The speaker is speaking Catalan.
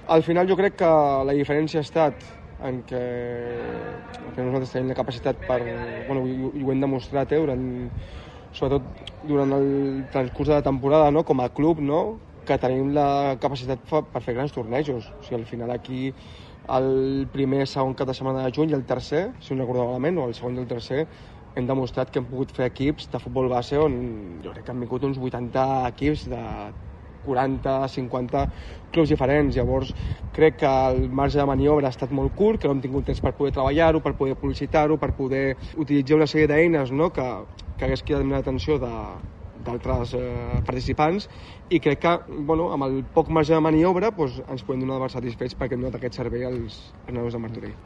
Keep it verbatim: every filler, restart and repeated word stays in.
Al final jo crec que la diferència ha estat en què, que nosaltres tenim la capacitat per... Bueno, i, i ho hem demostrat, eh, durant, sobretot durant el transcurs de la temporada, no? Com a club, no? Que tenim la capacitat per fer grans tornejos. O sigui, al final aquí el primer, segon cap de setmana de juny i el tercer, si no recordo malament, o el segon i el tercer, hem demostrat que hem pogut fer equips de futbol base on jo crec que han vingut uns vuitanta equips de quaranta, cinquanta clubs diferents. Llavors crec que el marge de maniobra ha estat molt curt, que no hem tingut temps per poder treballar-ho, per poder publicitar-ho, per poder utilitzar una sèrie d'eines, no? que, que hagués cridat l'atenció de d'altres eh, participants, i crec que bueno, amb el poc marge de maniobra doncs, ens podem donar de satisfets perquè hem donat aquest servei als, als nanos de Martorell.